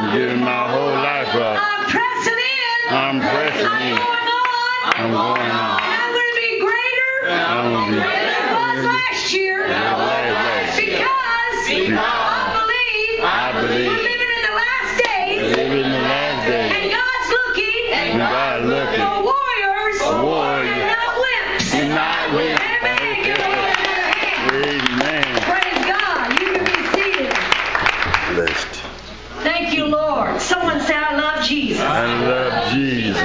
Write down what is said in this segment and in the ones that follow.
I'm giving my whole life up. I'm pressing in. I'm pressing I'm in. going on. I'm going on. And I'm going to be greater I'm going to be than I was last year. Because I believe. we're living in the last days. Living in the last days. And God's looking. And God looking. For warriors. Warriors. And not wimps. And not wimps. Amen. Give the Lord another hand. Amen. Praise God. You can be seated. Blessed. Thank you, Lord. Someone say, I love Jesus. I love Jesus.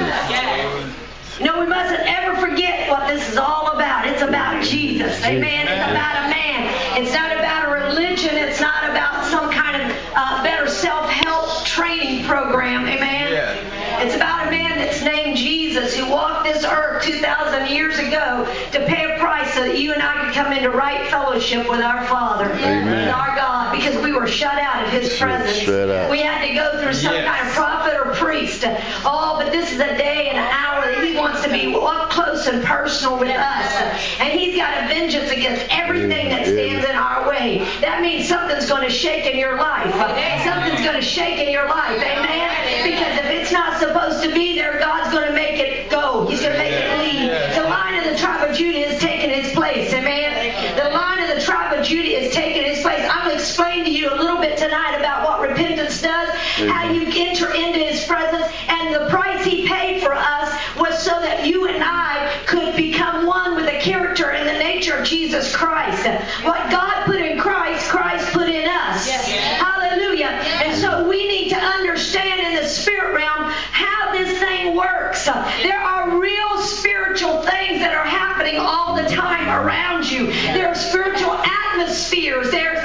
No, we mustn't ever forget what this is all about. It's about Jesus. Amen. It's about a man. It's not about a religion. It's not about some kind of better self-help training program. Amen. It's about a man that's named Jesus who walked this earth 2,000 years ago to pay a price so that you and I could come into right fellowship with our Father, with our God, because we were shut out of His presence. We had to go through some kind of prophet or priest. Oh, but this is a day and an hour that He wants to be up close and personal with us. And He's got a vengeance against everything that stands in our way. That means something's going to shake in your life. Something's going to shake in your life. Amen? Because if it's not supposed to be there, God's going to make it go. He's going to make it leave. The Lion of the tribe of Judah is taking His place. Amen? The Lion of the tribe of Judah is taking His place. I'm going to explain to you a little bit tonight about what repentance does, how you enter into His presence, and the price He paid for us was so that you and I could become one with the character and the nature of Jesus Christ. What God put in Christ, Christ put in us. Hallelujah. And so we need to understand in the spirit realm how this thing works. There are real spiritual things that are happening all the time around you. There are spiritual atmospheres. There's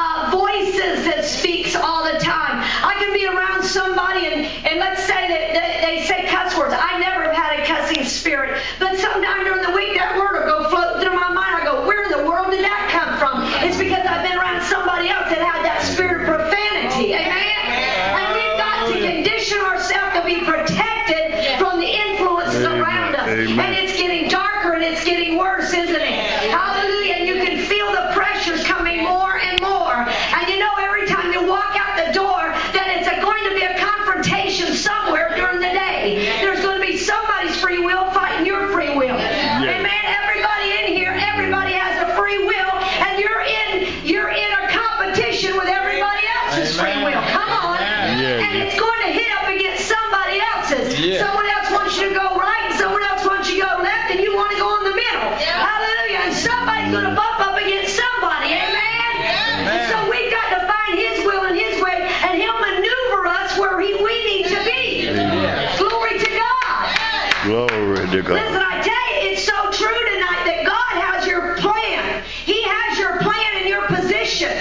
voices that speaks all the time. I can be around somebody and let's say that they say cuss words. I never have had a cussing spirit, but sometime during the week that word will go floating through my mind. I go, where in the world did that come from? It's because I've been around somebody else that had that spirit of profanity. Amen? And we've got to condition ourselves to be protected from the influences around us. And it's getting darker and it's getting worse, isn't it? Hallelujah. And you can feel the pressures coming more and more. And you know every time you walk out the door that it's going to be a confrontation somewhere during the day. There's going to be somebody's free will fighting your free will. Amen. Everybody in here, everybody has a free will, and you're in a competition with everybody else's free will. Come on. And it's going to hit up against somebody else's. Someone else wants you to go right, and someone else wants you to go left, and you want to go in the middle. Hallelujah. And somebody's going to bump up against somebody. Amen. And so we've got to find His will and His way, and He'll maneuver us where we need to be. Glory to God. Glory to God. Listen, I tell you, it's so true tonight that God has your plan. He has your plan and your position.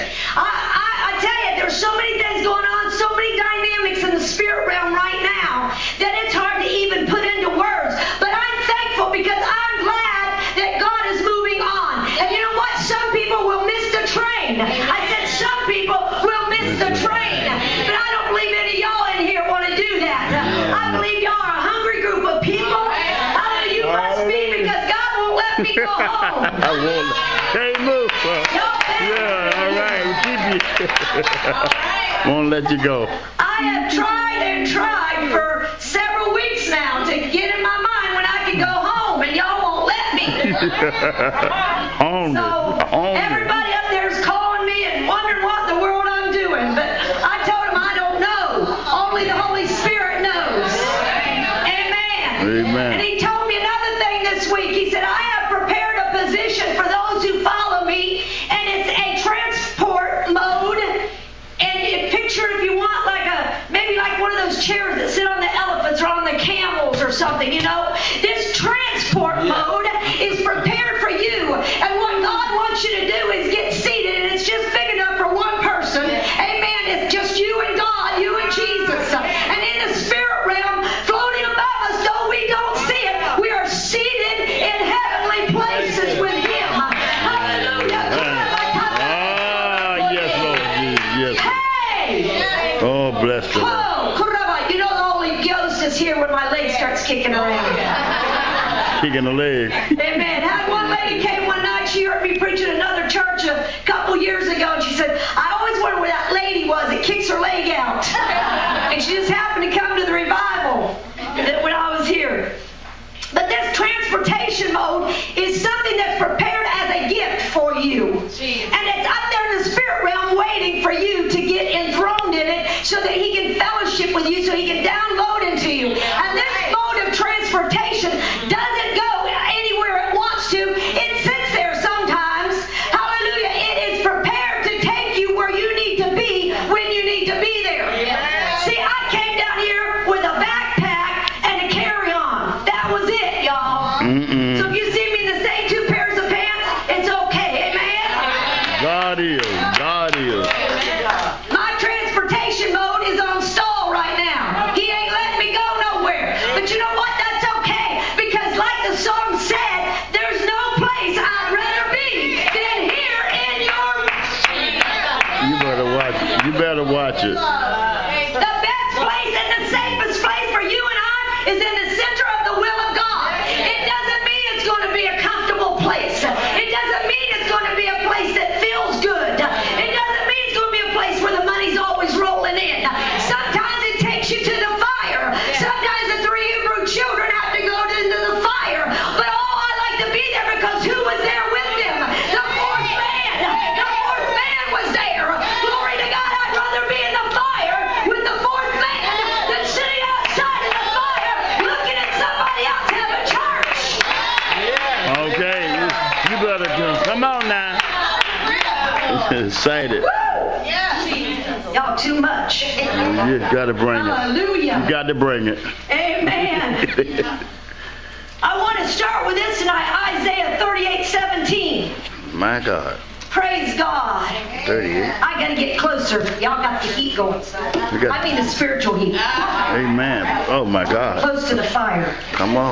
I tell you, there's so many things going on, so many dynamics in the spirit realm right now that it's hard to even put into words. But I'm thankful because I'm glad that God is moving on. And you know what? Some people will miss the train. I said some people will miss the train. But I don't believe any of y'all in here want to do that. I believe y'all are a hungry group of people. You must be, because God won't let me go home. I won't. Can't move. All right. We'll keep you. Won't let you go. I have tried and tried for several weeks now to get in my mind when I can go home, and y'all won't let me. Everybody up there is calling me and wondering what in the world I'm doing, but I told them I don't know. Only the Holy Spirit knows. Amen. And He told me another thing this week. He said, I have prepared a position for those who follow me, and it's a transport mode. And picture, if you want, maybe like one of those chairs that sit on the elephants or on the camels or something, you know. This transport mode is prepared for you. And what God wants you to do is get seated, and it's just big enough for one person. Amen. It's just you and God, you and Jesus. And in the spirit realm, floating above us, though we don't see it, we are seated in heavenly places with Him. Hallelujah. Yes, Lord Jesus. Yes. Hey! Oh, bless the Lord. You know the Holy Ghost is here when my leg starts kicking around. Kicking the leg. Amen. Had one lady came one night, she heard me preach at another church a couple years ago, and she said, I always wondered where that lady was that kicks her leg out. And so that he can fellowship with you, so he can download into you. And this mode of transportation doesn't go anywhere it wants to. It sits there sometimes. Hallelujah. It is prepared to take you where you need to be when you need to be there. See, I came down here with a backpack and a carry-on. That was it, y'all. So if you see me in the same 2 pairs of pants, it's okay. Amen? God is. God is. My transportation mode is on stall right now. He ain't letting me go nowhere. But you know what? That's okay. Because like the song said, there's no place I'd rather be than here in your... You better watch it. You better watch it. The best place and the safest place for you and I is in the center of the will of God. It doesn't mean it's going to be a comfortable place. It doesn't mean it's going to be a place that feels good. It doesn't mean it's going to be a place where the money's always rolling in. Sometimes it takes you to the fire. Sometimes the 3 Hebrew children have to go into the fire. But I like to be there because who was there with them? The 4th man. The 4th man was there. Glory to God. I'd rather be in the fire with the 4th man than sitting outside in the fire looking at somebody else having church. Okay. You better come on now. Excited. Y'all too much. You got to bring it. Hallelujah. You got to bring it. Amen. I want to start with this tonight, Isaiah 38:17. My God. Praise God. 38. I got to get closer. Y'all got the heat going. I mean the spiritual heat. Amen. Oh, my God. Close to the fire. Come on.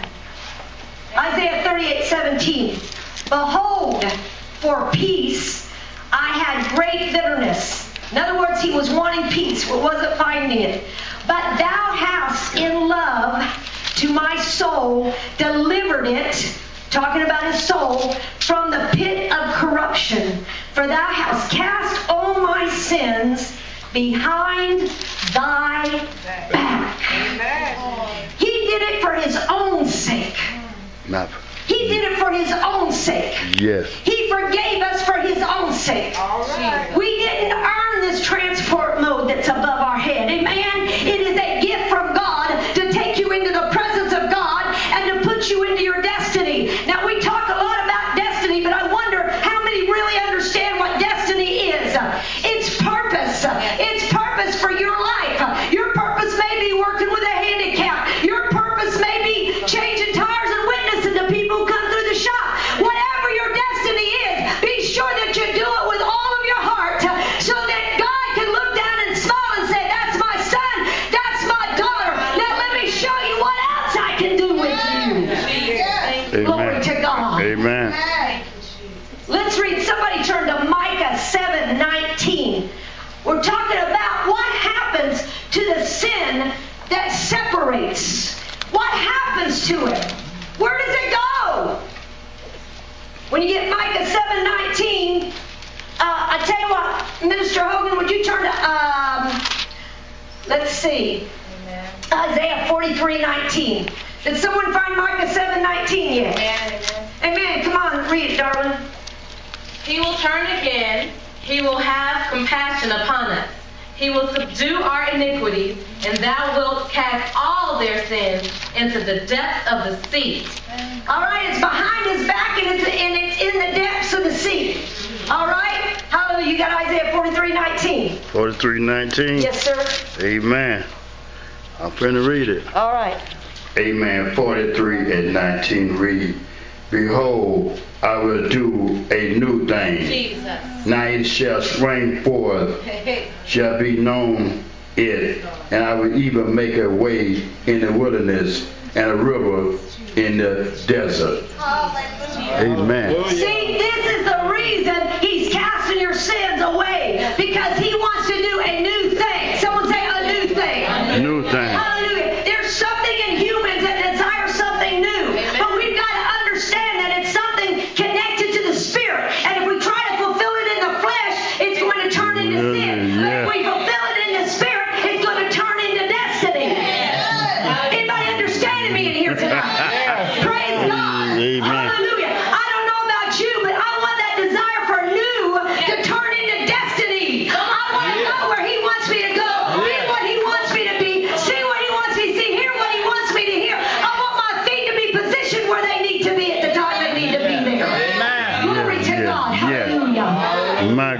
Isaiah 38:17. Behold, for peace I had great bitterness. In other words, he was wanting peace, but wasn't finding it. But thou hast in love to my soul delivered it, talking about his soul, from the pit of corruption. For thou hast cast all my sins behind thy back. He did it for his own sake. Not. He did it for his own sake. Yes. He forgave us for his own sake. We didn't earn this transport mode that's above our head. Amen? It is a gift from God to take you into the presence of God and to put you into your destiny. Now, we talk a lot about destiny, but I wonder how many really understand what destiny is. It's purpose. It's purpose for your life. Your purpose may be working with a handicap. Your purpose may be changing tires and witnessing to people who come through the shop. Whatever your destiny is, be sure that you do it with all of your heart so that God can look down and smile and say, that's my son, that's my daughter. Now let me show you what else I can do with you. Amen. Glory to God. Amen. Let's read. Somebody turn to Micah 7:19. We're talking about what happens to the sin that separates. What happens to it? Where does it go? When you get Micah 7:19, I tell you what, Minister Hogan, would you turn to, let's see, Isaiah 43:19. Did someone find Micah 7:19 yet? Amen. Amen. Come on, read it, darling. He will turn again. He will have compassion upon us. He will subdue our iniquities, and thou wilt cast all their sins into the depths of the sea. All right, it's behind his back and it's in the depths of the sea. All right? Hallelujah. You got Isaiah 43:19. 43:19. Yes, sir. Amen. I'm finna read it. All right. Amen. 43:19 read, behold, I will do a new thing. Jesus. Now it shall spring forth, shall be known it, and I will even make a way in the wilderness and a river in the desert. Amen. See, this is the reason he's casting your sins away, because he wants to do a new thing. Someone say a new thing. New thing. Hallelujah. There's something in humans that desire something new. But we've got to understand that it's something connected to the Spirit. And if we try to fulfill it in the flesh, it's going to turn into sin. But if we fulfill it in the Spirit, it's going to turn into destiny. Anybody understanding me in here tonight? Praise God. Amen. Hallelujah. I don't know about you, but I want that desire for new to turn into destiny. I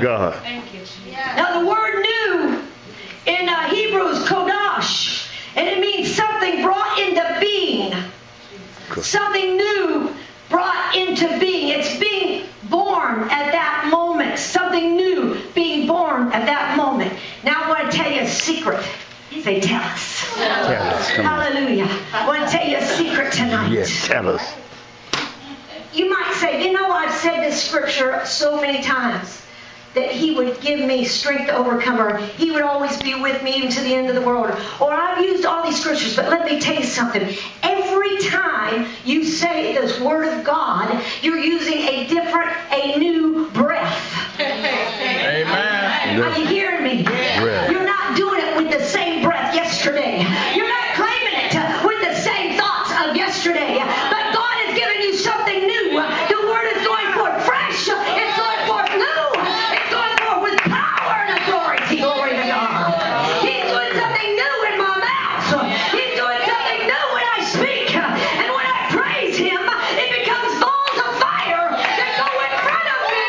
God. Thank you, Jesus. Now the word new in Hebrew is kodash, and it means something brought into being. Something new brought into being. It's being born at that moment. Something new being born at that moment. Now I want to tell you a secret. Say, tell us. Tell us. Come on. Hallelujah. I want to tell you a secret tonight. Yes, tell us. You might say, you know, I've said this scripture so many times, that He would give me strength to overcome, or He would always be with me even to the end of the world. Or I've used all these scriptures, but let me tell you something. Every time you say this word of God, you're using a new breath. Amen. Are you hearing me? Breath. You're not doing it with the same breath yesterday. You're not claiming it with the same thoughts of yesterday. But God has given you something new. The word is going forth fresh. It's going forth new. It's going forth with power and authority. Glory to God. He's doing something new in my mouth. He's doing something new when I speak. And when I praise Him, it becomes balls of fire that go in front of me.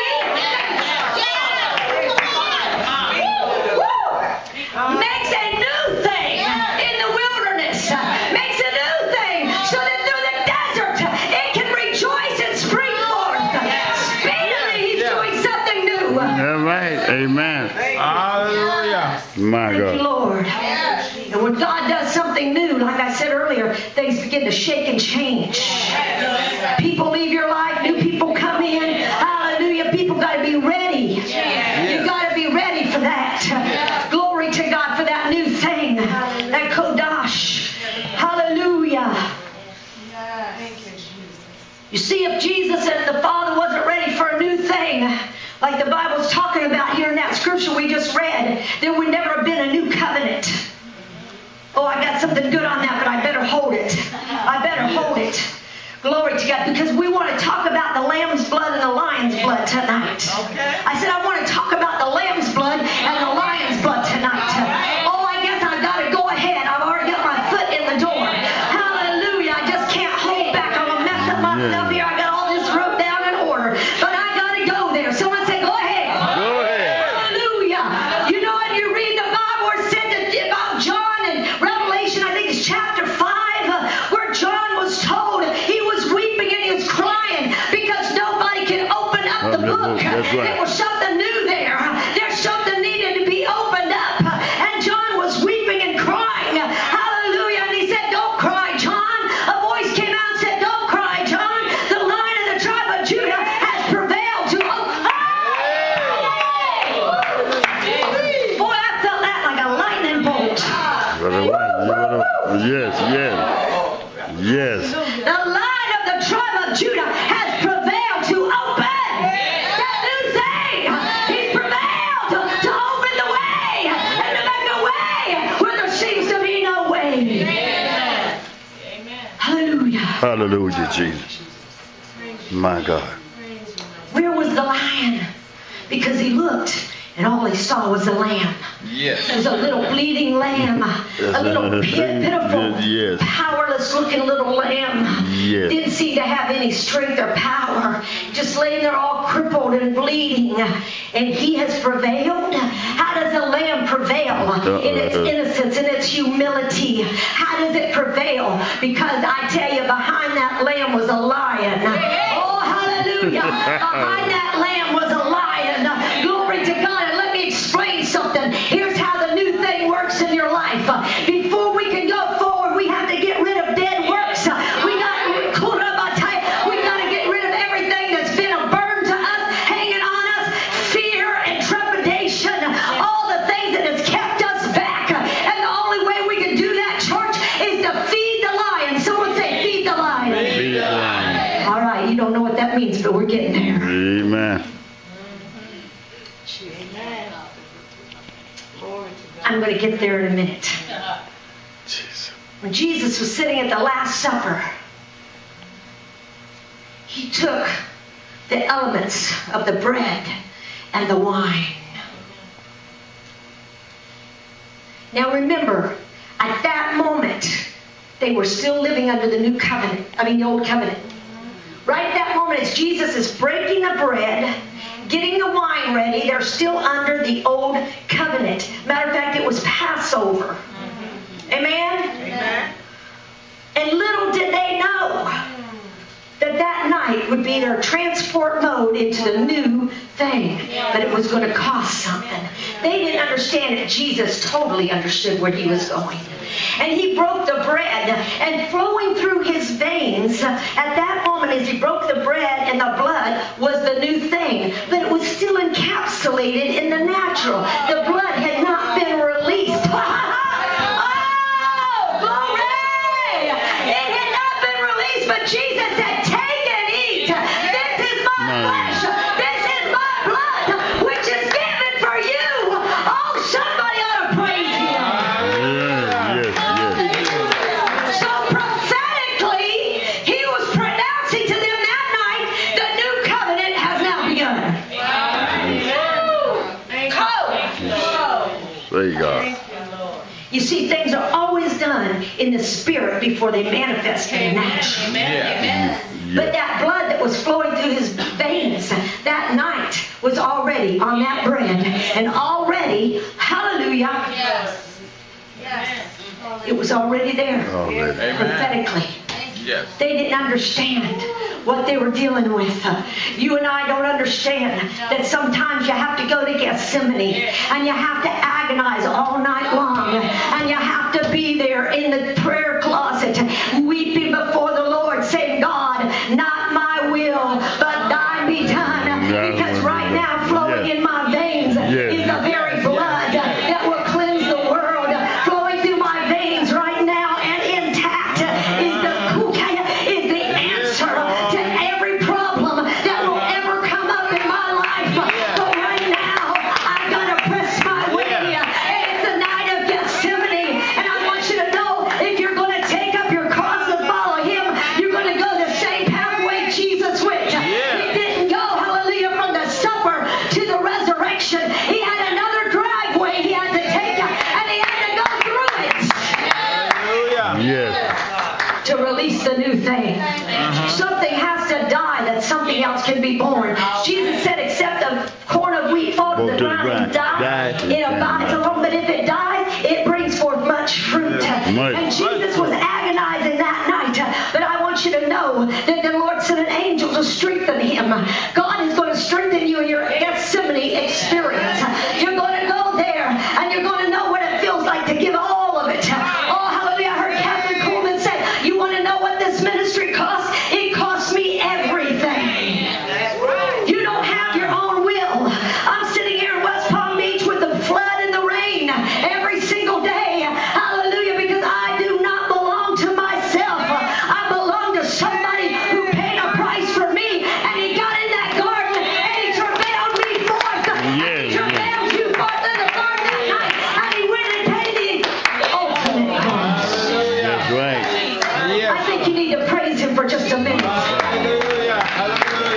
Makes a new thing in the wilderness. Makes a new thing so that through the desert it can rejoice and spring forth. Speedily He's doing something new. All right. Amen. Hallelujah. My Thank you, God. Lord. And when God does something new, like I said earlier, things begin to shake and change. People leave your life, new people come in. Hallelujah. People got to be ready. You got to be ready for that. Glory to God for that new thing. That kodash. Hallelujah. You see, if Jesus and the Father wasn't ready for a new thing, like the Bible's talking about here in that scripture we just read, there would never have been a new covenant. Oh, I got something good on that, but I better hold it. I better hold it. Glory to God, because we want to talk about the lamb's blood and the lion's blood tonight. I said I want to talk about the lamb's blood and the lion's blood tonight. Oh, I guess I've got to go ahead. I've already got my foot in the door. Hallelujah. I just can't hold back. I'm going to mess up myself here. I got all this wrote down in order. But I got to go there. Someone say, go ahead. Go ahead. Hallelujah. You know, when you read the Bible, it said about John in Revelation, I think it's chapter 5, where John was told he was weeping and he was crying because nobody can open up the book. That's right. There was something new there. There's something needed to be opened up. And John was weeping and crying. Hallelujah. And he said, don't cry, John. A voice came out and said, don't cry, John. The Lion of the tribe of Judah has prevailed to open. Boy, I felt that like a lightning bolt. Yes, yes. Yes. The Lion of the tribe of Judah has prevailed to open that new thing. He's prevailed to open the way and to make a way where there seems to be no way. Hallelujah. Hallelujah, Jesus. My God. Where was the lion? Because he looked and all he saw was a lamb. Yes. It was a little bleeding lamb, a little pitiful, Yes. powerless-looking little lamb. Yes. Didn't seem to have any strength or power. Just laying there all crippled and bleeding. And he has prevailed. How does a lamb prevail? In its innocence, in its humility. How does it prevail? Because I tell you, behind that lamb was a lion. Oh, hallelujah. Behind that lamb was a lion. Glory to God. And let me explain something. Here's how the new thing works in your life. Before we can go forward, we have to get rid of dead works. We got to get rid of everything that's been a burden to us, hanging on us, fear and trepidation, all the things that has kept us back. And the only way we can do that, church, is to feed the lion. Someone say, feed the lion. Feed the lion. All right, you don't know what that means, but we're getting there. Amen. I'm going to get there in a minute. Jesus. When Jesus was sitting at the Last Supper, he took the elements of the bread and the wine. Now remember, at that moment, they were still living under the new covenant, the old covenant. Right at that moment, as Jesus is breaking the bread getting the wine ready. They're still under the old covenant. Matter of fact, it was Passover. Amen? Amen. And little did they know that that night would be their transport mode into the new thing. But it was going to cost something. They didn't understand it. Jesus totally understood where he was going. And he broke the bread, and flowing through his veins at that moment as he broke the bread and the blood was the new thing. But it was still encapsulated in the natural. The blood had not been released. Oh, glory! It had not been released, but Jesus said, take and eat. This is my flesh. This is my blood, which is given for you. Oh, somebody ought to praise him. So prophetically, he was pronouncing to them that night, the new covenant has now begun. Praise God. You see, things are always done in the spirit before they manifest in the natural. But that blood that was flowing through his veins that night was already on that bread. And already, hallelujah, it was already there. Prophetically. Yes. They didn't understand what they were dealing with. You and I don't understand that sometimes you have to go to Gethsemane and you have to agonize all night long and you have to be there in the prayer closet weeping before the Lord saying, God, not my will, but thine be done. Because right now flowing in my veins is the very blood that will cleanse the world. Flowing through my veins right now and intact is the answer to every problem that will ever come up in my life. But right now, I've got to press my way. It's the night of Gethsemane, and I want you to know if you're going to take up your cross and follow him, you're going to go the same pathway Jesus went. He didn't go, hallelujah, from the supper to the resurrection. He had another driveway he had to take, and he had to go through it. Yes. To release the new thing. Something has to die that something else can be born. Jesus said, except a corn of wheat fall to the ground and die, it abides alone. But if it dies, it brings forth much fruit. And Jesus was agonizing that night. But I want you to know that the Lord sent an angel to strengthen him. God is going to strengthen you in your Gethsemane experience. You're going to go there and you're going to know what it feels like to give all of it. Oh, hallelujah. I heard Catherine Coleman say, you want to know what this ministry costs? It costs me everything. You don't have your own will. I'm sitting here in West Palm Beach with the flood and the rain every single day. Hallelujah, because I do not belong to myself. I belong to somebody who paid a price for me, and he got in that garden and he travailed me forth. He travailed you forth in the garden that night, and he went and paid the ultimate cost. That's right. I think you need to praise him for just a minute. Hallelujah. Hallelujah.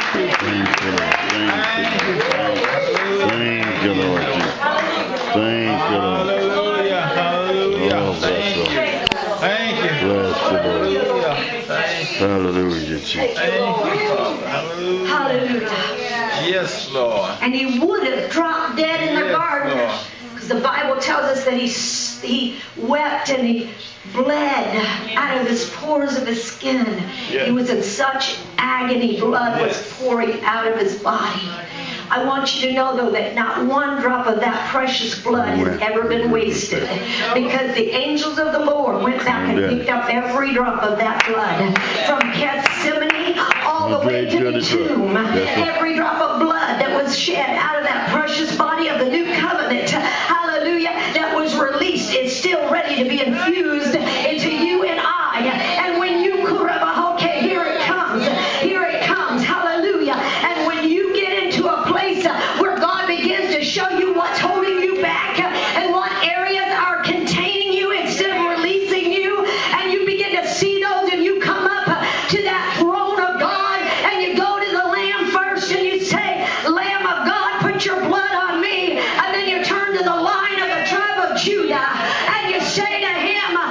Thank you, Lord Jesus. Thank you, Lord. Hallelujah. Hallelujah. Oh, Thank you. Thank you. Bless the Lord. Hallelujah. Thank you. Hallelujah, Jesus. Thank you, Father. Hallelujah. Hallelujah. Yes, Lord. And he would have dropped dead in the Yes, garden. Lord. Because the Bible tells us that he wept and he bled out of his pores of his skin. Yes. He was in such agony. Blood was pouring out of his body. I want you to know, though, that not one drop of that precious blood has ever been wasted. Because the angels of the Lord went back and picked up every drop of that blood. From Gethsemane all the way to the tomb. Every drop of blood that was shed out of that precious body of the new covenant. Hallelujah. That was released is still ready to be infused into you and I. And when you okay, here it comes. Here it comes. Hallelujah. And when you get into a place where God begins to show you what's holding you back and what areas are containing you instead of releasing you, and you begin to see those and you come up to that throne of God and you go to the Lamb first and you say, Lamb of God, put your blood on me. And then you turn to the Lion of the tribe of Judah and you say to him,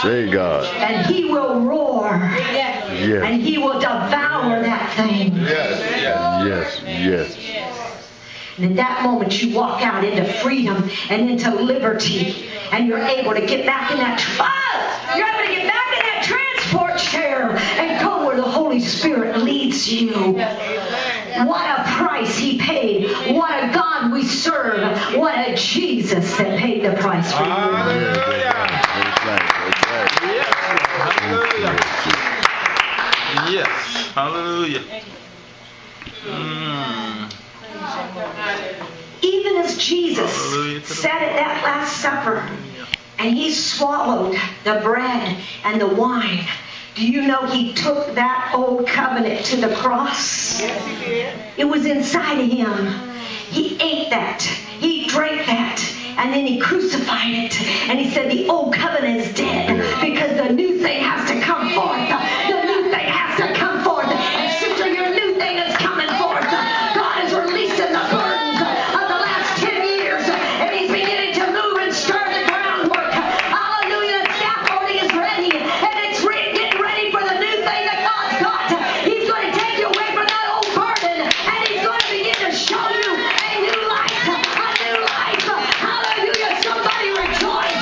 Say God. And he will roar. Yes. And he will devour that thing. Yes. And at that moment you walk out into freedom and into liberty. And you're able to get back in that you're able to get back in that transport chair and go where the Holy Spirit leads you. What a price he paid. What a God we serve. What a Jesus that paid the price for you. Hallelujah. Yes. Hallelujah. Even as Jesus sat at that Last Supper and he swallowed the bread and the wine, do you know he took that old covenant to the cross? Yes, he did. It was inside of him. He ate that. He drank that. And then he crucified it. And he said the old covenant is dead because the new thing has to come forth. The new thing has to come forth. And sister, your new thing is coming forth. God is releasing the burdens of the last 10 years. And he's beginning to move and stir the groundwork. Hallelujah. The scaffolding is ready. And it's getting ready for the new thing that God's got. He's going to take you away from that old burden. And he's going to begin to show you a new life. A new life. Hallelujah. Somebody rejoice.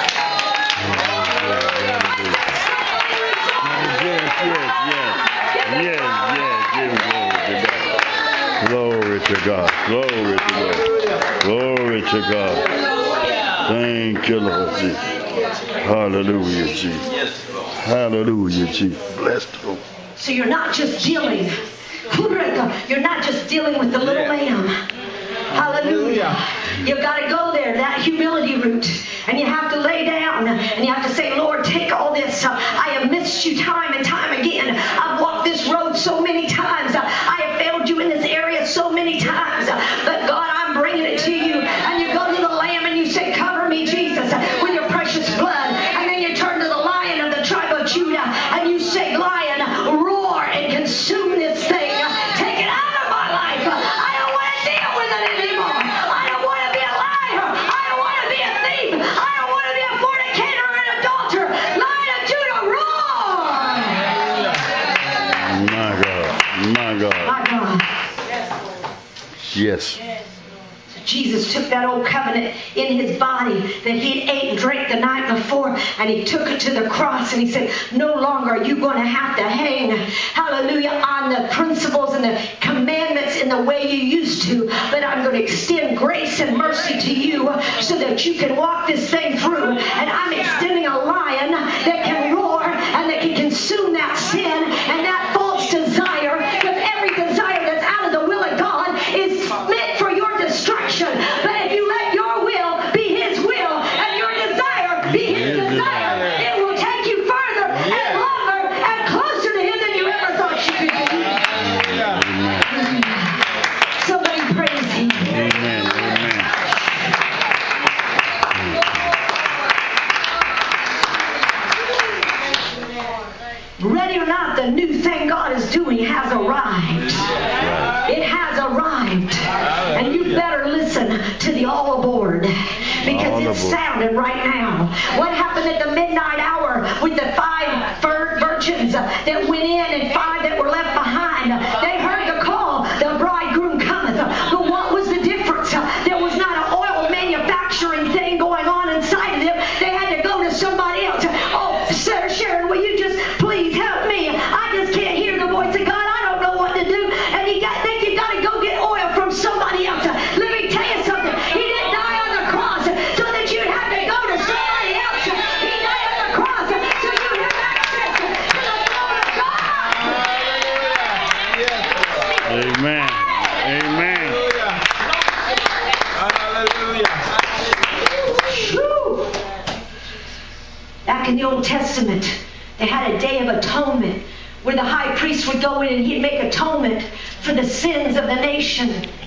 Yes. Glory to God. Glory to God. Glory to God. Thank you, Lord Jesus. Hallelujah, Jesus. Hallelujah, Jesus. Bless the Lord. So you're not just dealing. You're not just dealing with the little lamb. Hallelujah. You've got to go there, that humility route. And you have to lay down. And you have to say, Lord, take all this. I have missed you time and time again. I've walked this road so many times. I have failed you in this area so many times. But God, I'm bringing it to you. And you go to the lamb and you say, cover me, Jesus, with your precious blood. And then you turn to the Lion of the tribe of Judah. And you say, Lion, roar and consume this thing. Take it out of my life. I don't want to deal with it anymore. I don't want to be a liar. I don't want to be a thief. I don't want to be a fornicator or an adulterer. Lion of Judah, roar! My God. My God. My God. Yes. Jesus took that old covenant in his body that he'd ate and drank the night before, and he took it to the cross, and he said, no longer are you going to have to hang, hallelujah, on the principles and the commandments in the way you used to, but I'm going to extend grace and mercy to you so that you can walk this thing through. And I'm extending a lion that can roar and that can consume that sin and that false desire, because every desire that's out of the will of God is meant for your destruction. But if you let your will be his will and your desire be his desire, it will take you further and longer and closer to him than you ever thought you could be. Somebody praise him. Amen. Ready or not, the new thing God is doing has arrived. It has arrived. And you better listen to the all aboard, because it's sounding right now. What happened at the midnight hour with the 5 virgins that went in and 5 that were left behind? They heard the call, the bridegroom cometh. But what was the difference? There was not an oil manufacturing thing going on inside of them. They had to go to somebody else. Oh, Sarah Sharon, will you just please help me? I just can't hear the voice of God. I don't know what to do. And think you got to go get oil from somebody else. Let me tell you something. He didn't die on the cross so that you'd have to go to somebody else. He died on the cross so you'd have access to the throne of God. Amen. Amen. Whew. Back in the Old Testament, they had a Day of Atonement where the high priest would go in and he'd make atonement for the sins of the nation.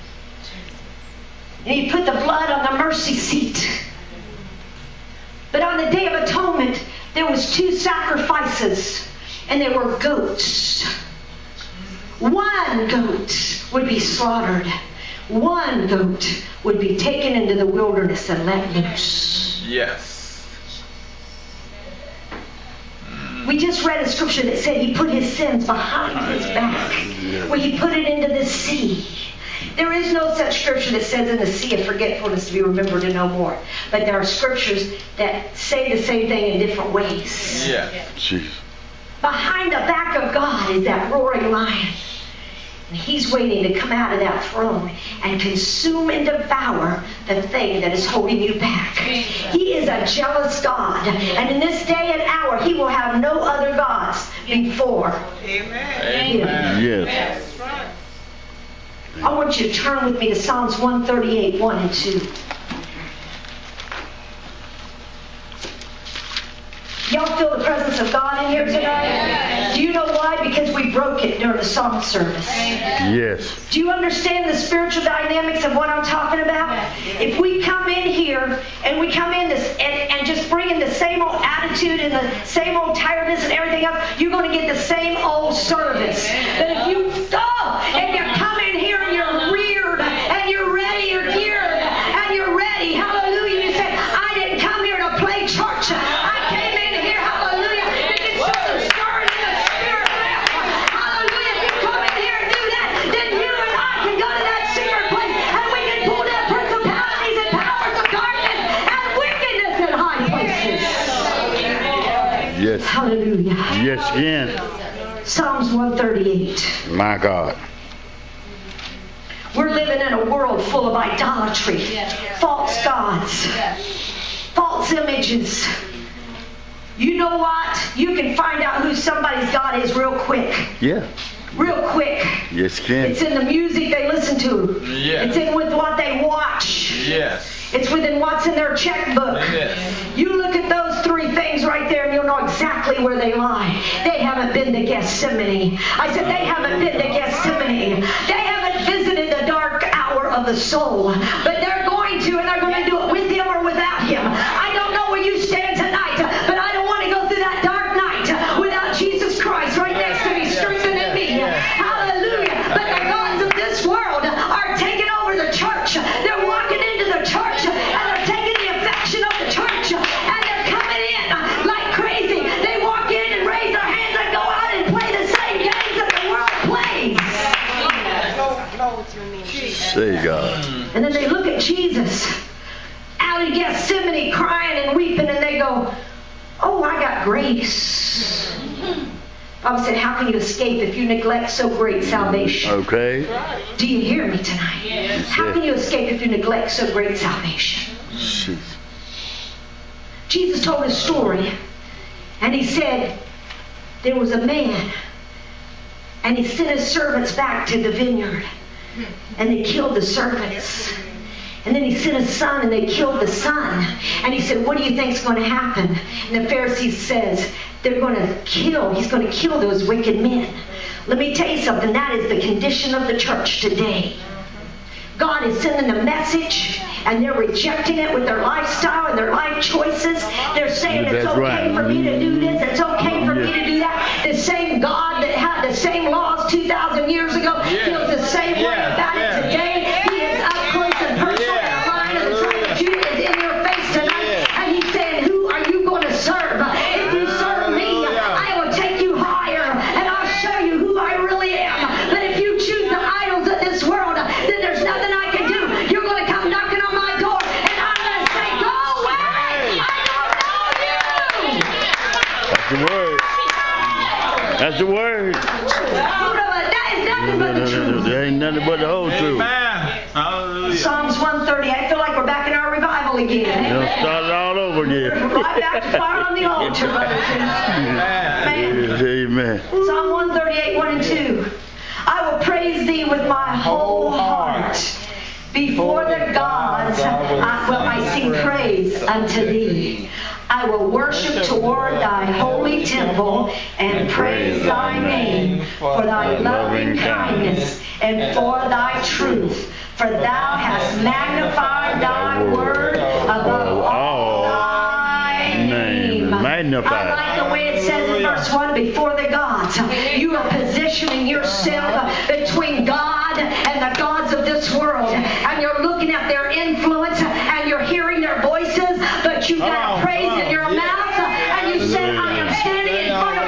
And he'd put the blood on the mercy seat. But on the Day of Atonement, there was 2 sacrifices, and they were goats. One goat would be slaughtered. One goat would be taken into the wilderness and let loose. Yes. We just read a scripture that said he put his sins behind his back. Well, he put it into the sea. There is no such scripture that says in the sea of forgetfulness to be remembered and no more. But there are scriptures that say the same thing in different ways. Yeah. Jesus. Behind the back of God is that roaring lion. And he's waiting to come out of that throne and consume and devour the thing that is holding you back. He is a jealous God. And in this day and hour, he will have no other gods before him. Yes. I want you to turn with me to Psalms 138, 1 and 2. Y'all feel the presence of God in here tonight? Do you know why? Because we broke it during the song service. Yes. Do you understand the spiritual dynamics of what I'm talking about? If we come in here and we come in this and just bring in the same old attitude and the same old tiredness and everything else, you're going to get the same old service. But if you stop and you come in here and you're reared and you're ready, you're geared and you're ready, hallelujah, you say, I didn't come here to play church. I came in here, hallelujah, to get something stirred in the spirit realm. Hallelujah, if you come in here and do that, then you and I can go to that secret place and we can pull down principalities and powers of darkness and wickedness in high places. Yes. Hallelujah. Yes, again. Psalms 138. My God. We're living in a world full of idolatry, false gods, false images. You know what? You can find out who somebody's God is real quick. Yeah. Real quick. Yes, can. It's in the music they listen to. Yeah. It's in with what they watch. Yes. It's within what's in their checkbook. Yes. You look at those three things right there and you'll know exactly where they lie. They haven't been to Gethsemane. I said they haven't been to Gethsemane. They haven't visited the dark hour of the soul. But they're going to, and they're going to do it with him or without him. I don't know where you stand tonight, but I don't want to go through that dark night without Jesus Christ right next to me, strengthening me. Hallelujah. But the gods of this world are taking over the church. They're walking into the church and they're taking the affection of the church and they're coming in like crazy. They walk in and raise their hands and go out and play the same games that the world plays. Say God. And then they look at Jesus out in Gethsemane crying and weeping and they go, oh, I got grace. Bob said, how can you escape if you neglect so great salvation? Okay. Do you hear me tonight? How can you escape if you neglect so great salvation? Jeez. Jesus told a story and he said there was a man and he sent his servants back to the vineyard and they killed the servants. And then he sent his son and they killed the son. And he said, what do you think's going to happen? And the Pharisee says, they're going to kill. He's going to kill those wicked men. Let me tell you something. That is the condition of the church today. God is sending a message and they're rejecting it with their lifestyle and their life choices. They're saying it's That's okay right. for me to do this. It's okay for me to do that. The same God that had the same laws 2,000 years ago feels the same way about it today. He is up close and personal and alive and the Son of Judah is in your face tonight. And he's saying, who are you going to serve? If you serve me, I will take you higher and I'll show you who I really am. But if you choose the idols of this world, then there's nothing I can do. You're going to come knocking on my door and I'm going to say, go away! I don't know you! That's the word. That's the word. That is nothing but the truth. There ain't nothing but the whole truth. Amen. Hallelujah. Psalms 130. I feel like we're back in our revival again. They'll start it all over again. Right back to fire on the altar, brothers and sisters. Amen. Psalm 138, 1 and 2. I will praise thee with my whole heart. Before the gods, I sing praise unto thee. I will worship toward thy holy temple and praise thy name for thy loving kindness and for thy truth. For thou hast magnified thy word above all thy name. Magnified. I like the way it says in verse 1, before the gods. You are positioning yourself between God and the gods of this world. And you're looking at their influence and you're hearing their voices, but you've got praise in your mouth. And you said, I am standing in front of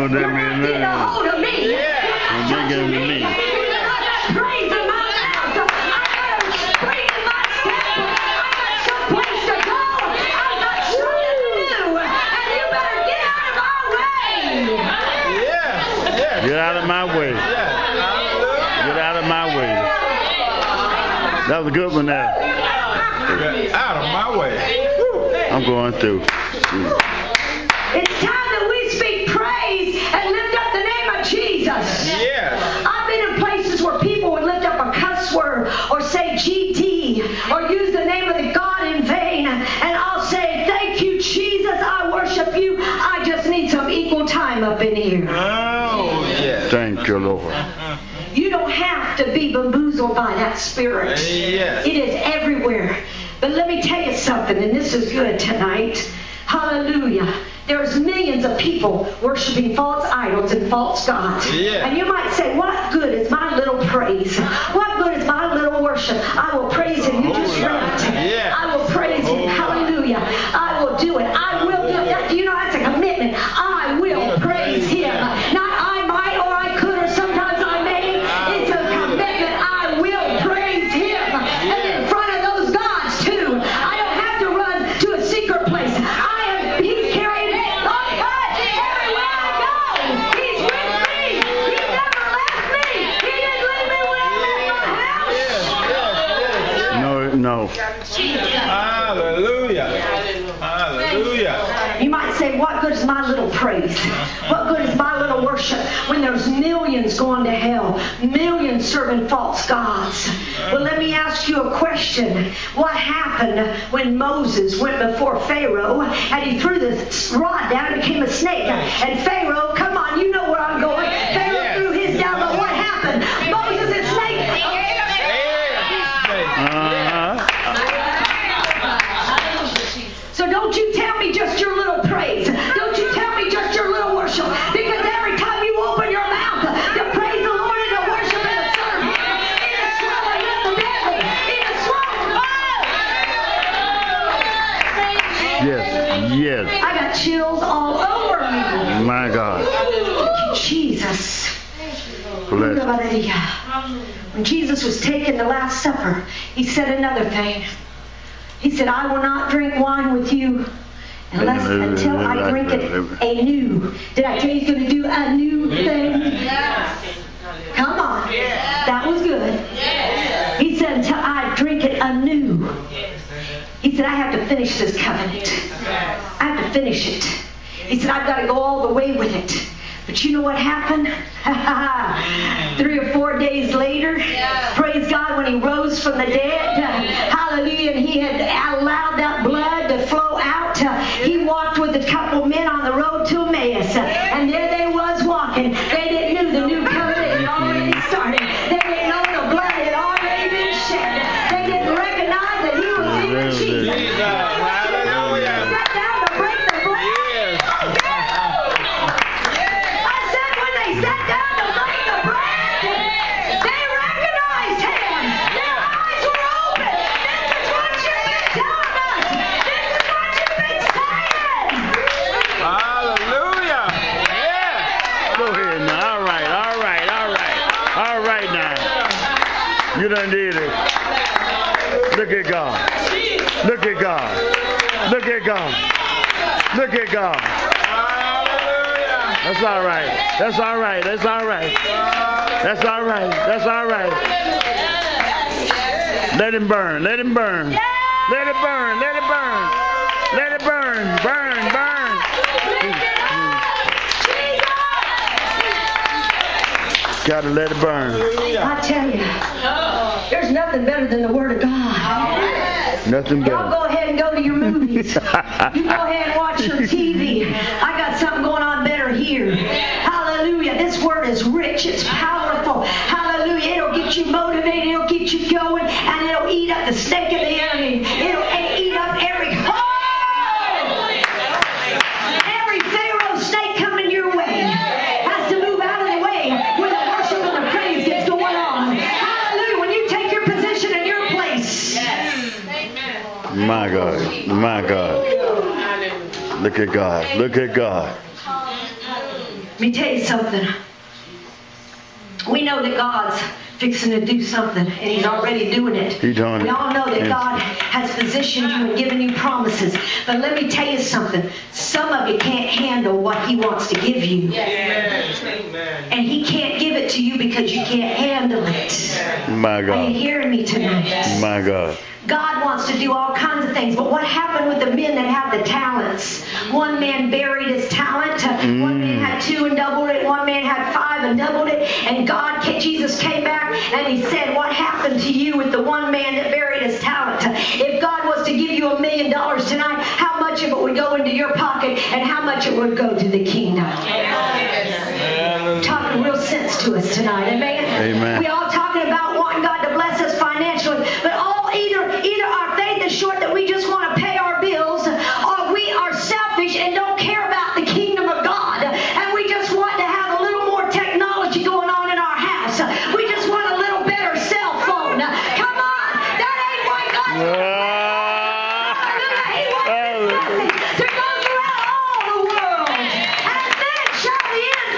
what that You're not means. getting a hold of me. Don't get it to me. I got praise in my mouth. I got a spring in my step. I got someplace to go. I got something to do. And you better get out of our way. Get out of my way. Get out of my way. That was a good one there. Get out of my way. I'm going through. It's time that we speak praise and lift up the name of Jesus. Yes. I've been in places where people would lift up a cuss word or say GD or use the name of the God in vain. And I'll say, thank you, Jesus. I worship you. I just need some equal time up in here. Oh, yes. Thank you, Lord. You don't have to be bamboozled by that spirit. Yes. It is everywhere. But let me tell you something, and this is good tonight. Hallelujah. There's millions of people worshiping false idols and false gods. Yeah. And you might say, what good is my little praise? What good is my little worship? I will praise him. You just read it. Yeah. I will praise him. Hallelujah. I will do it. I will do it. You know, that's a commitment. I will praise him. Not I might or I could or sometimes I may. It's a commitment. I will praise him. And in front of those gods too. I don't have to run to a secret place. He's carrying me everywhere I go. He's with me. He never left me. He didn't leave me when I left my house. No. Hallelujah. Hallelujah. You might say, what good is my little praise? What good is my little worship when there's millions going to hell? Millions serving false gods. Well, let me ask you a question. What happened when Moses went before Pharaoh and he threw this rod down and became a snake? And Pharaoh, come on, you know where I'm going. Pharaoh threw his down, but what happened? Moses and snake. So don't you tell me just your little praise. Don't you tell me just your little worship. Because every time you open your mouth to praise the Lord and to worship and to serve him, it is swallowing up the devil. It is swallowing Yes. I got chills all over me. My God. Thank you, Jesus. Bless. When Jesus was taking the Last Supper, he said another thing. He said, I will not drink wine with you until I drink it anew. Did I tell you he's going to do a new thing? Yes. Come on. That was good. Yes. He said, until I drink it anew. He said, I have to finish this covenant. I have to finish it. He said, I've got to go all the way with it. But you know what happened? 3 or 4 days later, praise God, when he rose from the dead, hallelujah, and he had allowed that blood to flow out, he walked with a couple men on the road to Emmaus, and there they was walking. They didn't know the new covenant had already started. They didn't know the blood had already been shed. They didn't recognize that he was even Jesus. Hallelujah. Sat down to break the bread. Sat down to break the bread. They recognized him. Their eyes were open. This is what you've been telling us. This is what you've been saying. Hallelujah. Yeah. Go ahead now. All right now. You done did it. Look at God. Look at God. Look at God. Look at God. That's all right. That's all right. That's all right. That's all right. That's all right. Let him burn. Let him burn. Let it burn. Let it burn. Let it burn. Burn. Burn. Gotta let it burn. I tell you, there's nothing better than the Word of God. Nothing Y'all better. go ahead and go to your movies. You go ahead and watch your TV. I got something going on better here. Hallelujah. This Word is rich. It's powerful. Hallelujah. It'll get you motivated. It'll get you going. And it'll eat up the snake of the enemy. It'll eat up every Pharaoh snake coming your way has to move out of the way when the worship and the praise gets going on. Hallelujah. When you take your position in your place. My God. My God. Look at God. Look at God. Let me tell you something. We know that God's fixing to do something, and He's already doing it. He doing we it. all know that Yes. God has positioned you and given you promises. But let me tell you something. Some of you can't handle what He wants to give you. And He can't give it to you because you can't handle it. My Are you God. hearing me tonight? My God. God wants to do all kinds of things, but what happened with the men that had the talents? One man buried his talent. One man had 2 and doubled it. One man had 5 and doubled it. And Jesus came back and He said, what happened to you with the one man that buried his talent? If God was to give you $1 million tonight, how much of it would go into your pocket and how much it would go to the kingdom? Talking real sense to us tonight. Amen? Amen. We all talking about wanting God to bless us financially, but either our faith is short that we just want to pay our bills, or we are selfish and don't care about the kingdom of God, and we just want to have a little more technology going on in our house. We just want a little better cell phone. Come on, that ain't what God Hallelujah. He wants His blessing to go throughout all the world, and then shall the end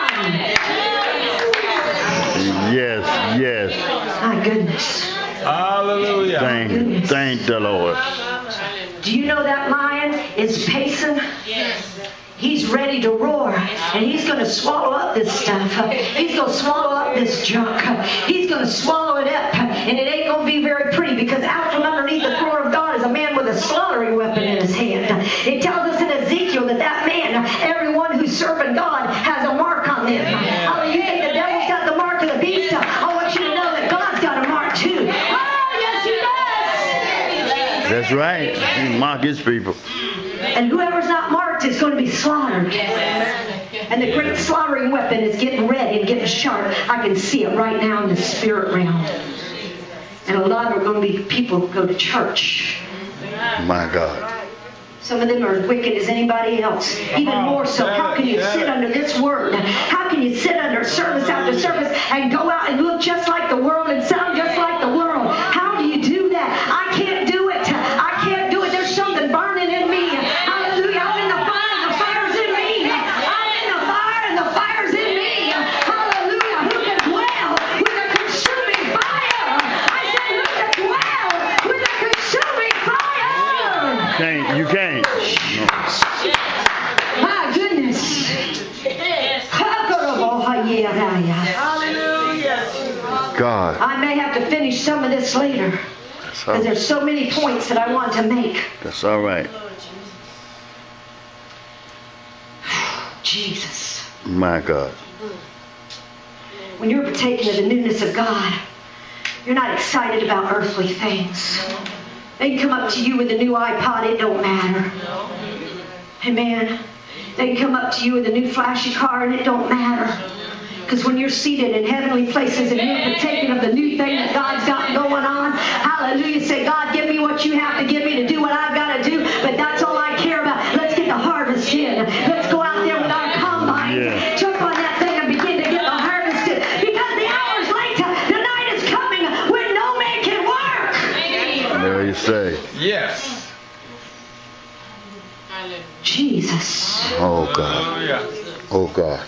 come. Yes, yes. My goodness. Hallelujah. Thank the Lord. Do you know that lion is pacing? He's ready to roar, and he's going to swallow up this stuff. He's going to swallow up this junk. He's going to swallow it up, and it ain't going to be very pretty, because out from underneath the throne of God is a man with a slaughtering weapon in his hand. It tells us in Ezekiel that man, everyone who's serving God, has a mark on them. Oh, you think the devil's got the mark of the beast? I want you to know that God's got a mark too. Oh, yes, He does. That's right. He mark His people. And whoever's not marked is going to be slaughtered. And the great slaughtering weapon is getting ready and getting sharp. I can see it right now in the spirit realm. And a lot are going to be people who go to church. My God. Some of them are as wicked as anybody else. Even more so. How can you sit under this word? How can you sit under service after service and go out and look just like the world and sound just like the world? How do you do that? I can't do it. I can't do it. There's something burning in me. Hallelujah. I'm in the fire and the fire's in me. I'm in the fire and the fire's in me. Hallelujah. Who can dwell with a consuming fire? I said, who can dwell with a consuming fire? You can't. My goodness. God. I may have to finish some of this later, That's all, because there's so many points that I want to make. that's all right. Jesus. My God. When you're partaking of the newness of God, you're not excited about earthly things. They can come up to you with a new iPod, it don't matter. Amen. They can come up to you with a new flashy car, and it don't matter. Because when you're seated in heavenly places and you're partaking of the new thing that God's got going on, hallelujah, say, God, give me what you have to give me to do what I've got to do, but that's all I care about. Let's get the harvest in. Let's go out there with our combines, jump on that thing and begin to get the harvest in. Because the hour's late. The night is coming when no man can work. There you say. Yes. Jesus. Oh God. Hallelujah. Oh God.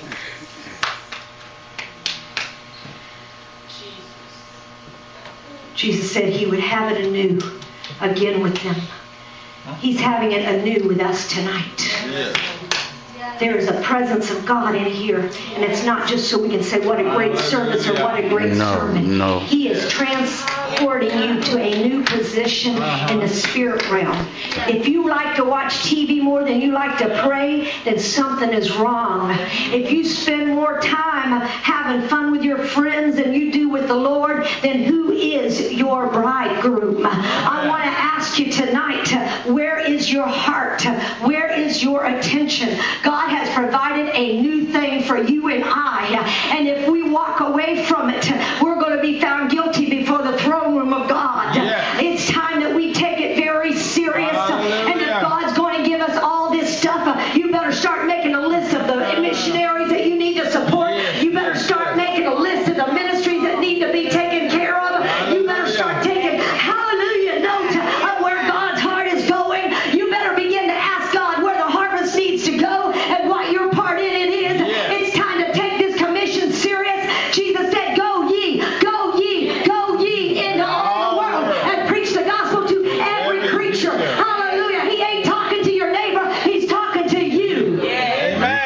Jesus said He would have it anew again with them. He's having it anew with us tonight. Yes. There is a presence of God in here, and it's not just so we can say what a great service or what a great sermon. No. He is transporting you to a new position in the spirit realm. If you like to watch TV more than you like to pray, then something is wrong. If you spend more time having fun with your friends than you do with the Lord, then who is your bridegroom? I want to ask you tonight, where is your heart? Where is your attention? God has provided a new thing for you and I. And if we walk away from it, we're going to be found guilty before the throne room of God. Yeah. It's time that we take it very serious. Hallelujah. And if God's going to give us all this stuff, you better start making a list of the missionaries that you need to support. You better start making a list of the ministries that need to be taken care of. You better start taking, hallelujah, note of where God's heart is going. You better begin to ask God where the harvest needs to go and what your part in it is. It's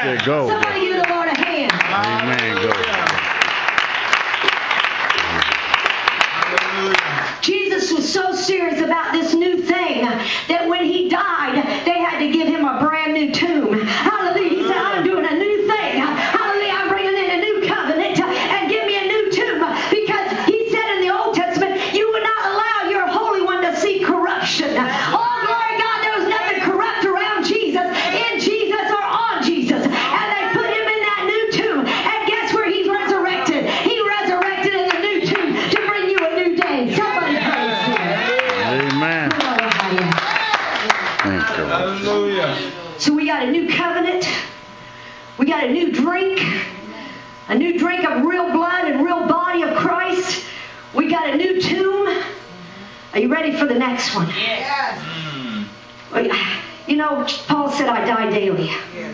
said go. Somebody give the Lord a hand. Amen. Go. Jesus was so serious about this new thing that when he died, they had to give him a brand new tomb. Hallelujah. He said, I'm doing a new thing. Hallelujah. I'm bringing in a new covenant and give me a new tomb. Because he said in the Old Testament, you would not allow your Holy One to see corruption. Oh, glory to God, there was nothing corrupt around Jesus, in Jesus, or on Jesus. And they put him in that new tomb. And guess where he's resurrected? He resurrected in the new tomb to bring you a new day. Somebody praise him. Amen. Thank you. Hallelujah. So we got a new covenant. We got a new drink. A new drink of real blood and real body of Christ. We got a new tomb. Are you ready for the next one? Yes. You know, Paul said, I die daily.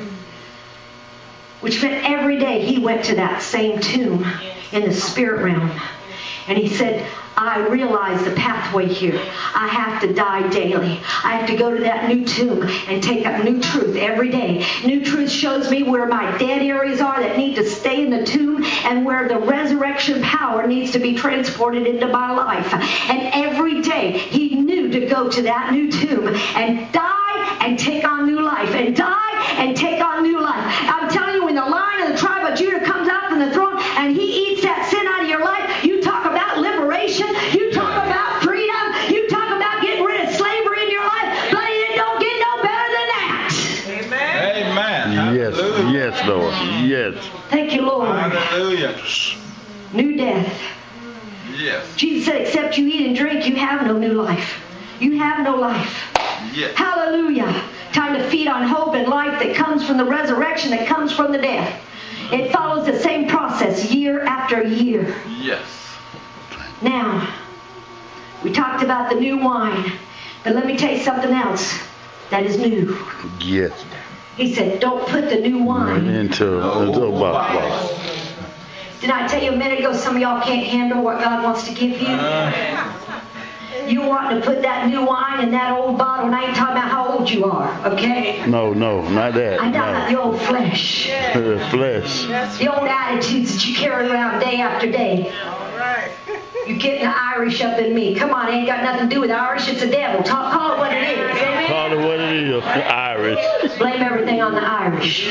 Which meant every day he went to that same tomb in the spirit realm. And he said, I realize the pathway here. I have to die daily. I have to go to that new tomb and take up new truth every day. New truth shows me where my dead areas are that need to stay in the tomb and where the resurrection power needs to be transported into my life. And every day he knew to go to that new tomb and die and take on new life. And die and take on new life. I'm telling you, when the Lion of the tribe of Judah comes out from the throne and he eats that sin out of your life, you talk about liberation. You talk about freedom. You talk about getting rid of slavery in your life. But it don't get no better than that. Amen. Yes. Hallelujah. Yes, Lord. Yes. Thank you, Lord. Hallelujah. New death. Yes. Jesus said, except you eat and drink, you have no new life. You have no life. Yes. Hallelujah. Time to feed on hope and life that comes from the resurrection, that comes from the death. It follows the same process year after year. Yes. Now, we talked about the new wine, but let me tell you something else that is new. Yes. He said, don't put the new wine. Into a bottle. Didn't I tell you a minute ago, some of y'all can't handle what God wants to give you? You want to put that new wine in that old bottle, and I ain't talking about how old you are, okay? No, not that. I'm talking about the old flesh. The flesh. The old attitudes that you carry around day after day. All right. You're getting the Irish up in me. Come on, it ain't got nothing to do with Irish. It's the devil. Call it what it is. Amen? Call it what it is. Irish. Blame everything on the Irish.